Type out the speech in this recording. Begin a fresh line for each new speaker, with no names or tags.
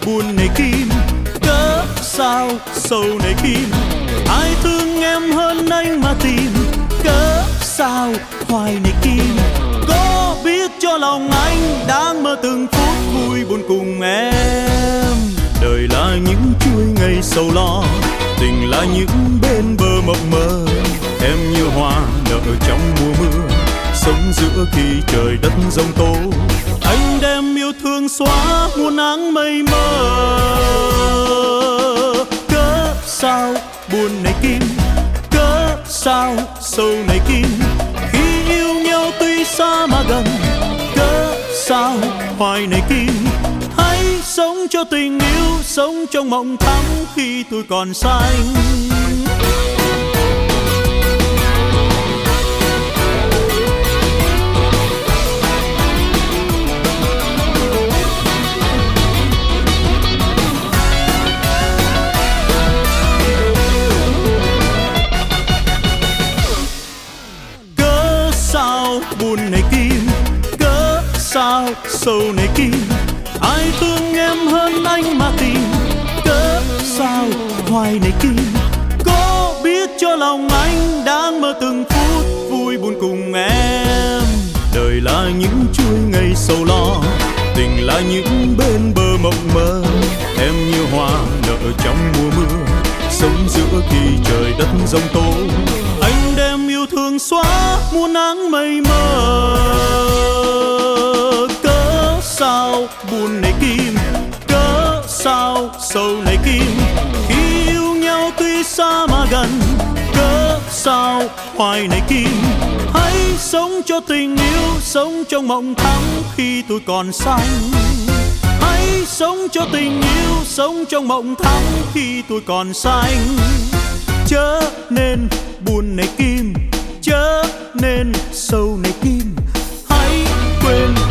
buồn này Kim, cớ sao sầu này Kim. Ai thương em hơn anh mà tìm, cớ sao hoài này Kim. Có biết cho lòng anh đang mơ từng phút vui buồn cùng em. Đời là những chuỗi ngày sầu lo, tình là những bên bờ mộng mơ. Em như hoa nở trong mùa mưa, sống giữa khi trời đất giông tố. Anh đem yêu thương xóa muôn áng mây mơ. Cớ sao buồn này Kim, cớ sao sầu này Kim. Khi yêu nhau tuy xa mà gần, cớ sao hoài này Kim. Hãy sống cho tình yêu, sống trong mộng thắm khi tuổi còn xanh. Cớ sao buồn này Kim, cớ sao sầu này Kim. Ai thương em hơn anh mà tìm, cớ sao hoài này Kim. Có biết cho lòng anh đang mơ từng phút vui buồn cùng em. Đời là những chuỗi ngày sầu lo, tình là những bên bờ mộng mơ. Em như hoa nở trong mùa mưa, sống giữa khi trời đất giông tố. Anh đem yêu thương xóa muôn áng mây mơ. Cớ sao buồn này Kim, cớ sao sầu này Kim. Khi yêu nhau tuy xa mà gần, cớ sao hoài này Kim. Hãy sống cho tình yêu, sống trong mộng thắm khi tuổi còn xanh. Hãy sống cho tình yêu, sống trong mộng thắm khi tuổi còn xanh. Chớ nên buồn này Kim, chớ nên sầu này Kim. Hãy quên